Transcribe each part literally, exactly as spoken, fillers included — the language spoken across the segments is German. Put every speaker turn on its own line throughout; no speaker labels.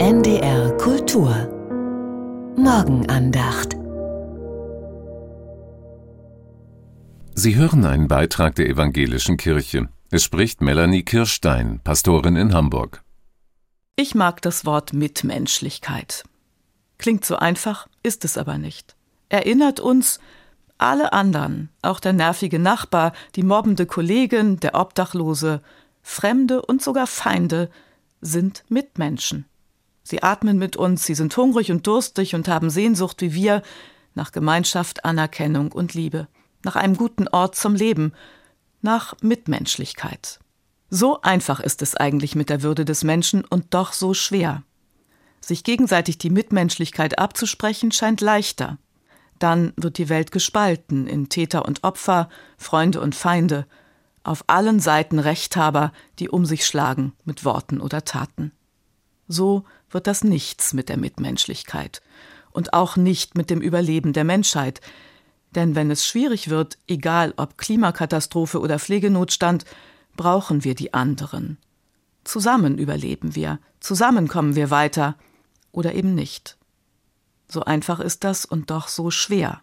N D R Kultur Morgenandacht.
Sie hören einen Beitrag der Evangelischen Kirche. Es spricht Melanie Kirstein, Pastorin in Hamburg.
Ich mag das Wort Mitmenschlichkeit. Klingt so einfach, ist es aber nicht. Erinnert uns, alle anderen, auch der nervige Nachbar, die mobbende Kollegin, der Obdachlose, Fremde und sogar Feinde sind Mitmenschen. Sie atmen mit uns, sie sind hungrig und durstig und haben Sehnsucht wie wir nach Gemeinschaft, Anerkennung und Liebe, nach einem guten Ort zum Leben, nach Mitmenschlichkeit. So einfach ist es eigentlich mit der Würde des Menschen und doch so schwer. Sich gegenseitig die Mitmenschlichkeit abzusprechen, scheint leichter. Dann wird die Welt gespalten in Täter und Opfer, Freunde und Feinde, auf allen Seiten Rechthaber, die um sich schlagen mit Worten oder Taten. So wird das nichts mit der Mitmenschlichkeit und auch nicht mit dem Überleben der Menschheit. Denn wenn es schwierig wird, egal ob Klimakatastrophe oder Pflegenotstand, brauchen wir die anderen. Zusammen überleben wir, zusammen kommen wir weiter oder eben nicht. So einfach ist das und doch so schwer.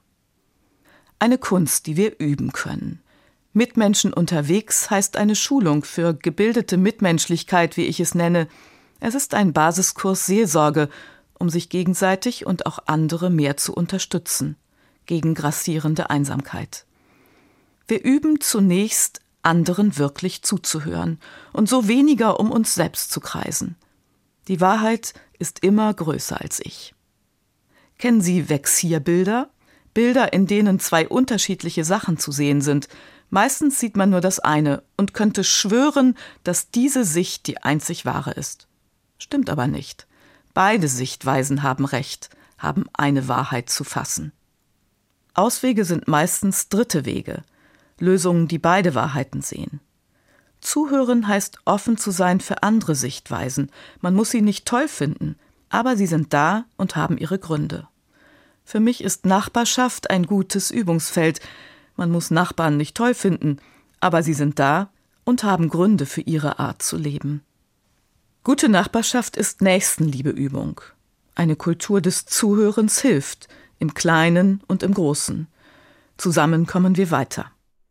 Eine Kunst, die wir üben können. Mitmenschen unterwegs heißt eine Schulung für gebildete Mitmenschlichkeit, wie ich es nenne. Es ist ein Basiskurs Seelsorge, um sich gegenseitig und auch andere mehr zu unterstützen, gegen grassierende Einsamkeit. Wir üben zunächst, anderen wirklich zuzuhören und so weniger um uns selbst zu kreisen. Die Wahrheit ist immer größer als ich. Kennen Sie Vexierbilder? Bilder, in denen zwei unterschiedliche Sachen zu sehen sind. Meistens sieht man nur das eine und könnte schwören, dass diese Sicht die einzig wahre ist. Stimmt aber nicht. Beide Sichtweisen haben Recht, haben eine Wahrheit zu fassen. Auswege sind meistens dritte Wege, Lösungen, die beide Wahrheiten sehen. Zuhören heißt, offen zu sein für andere Sichtweisen. Man muss sie nicht toll finden, aber sie sind da und haben ihre Gründe. Für mich ist Nachbarschaft ein gutes Übungsfeld. Man muss Nachbarn nicht toll finden, aber sie sind da und haben Gründe für ihre Art zu leben. Gute Nachbarschaft ist Nächstenliebeübung. Eine Kultur des Zuhörens hilft, im Kleinen und im Großen. Zusammen kommen wir weiter.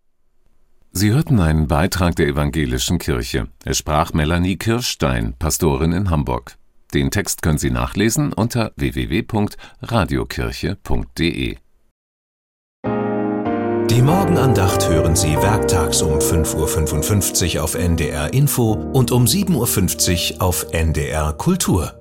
Sie hörten einen Beitrag der Evangelischen Kirche. Es sprach Melanie Kirstein, Pastorin in Hamburg. Den Text können Sie nachlesen unter w w w punkt radiokirche punkt d e.
Die Morgenandacht hören Sie werktags um fünf Uhr fünfundfünfzig auf N D R Info und um sieben Uhr fünfzig auf N D R Kultur.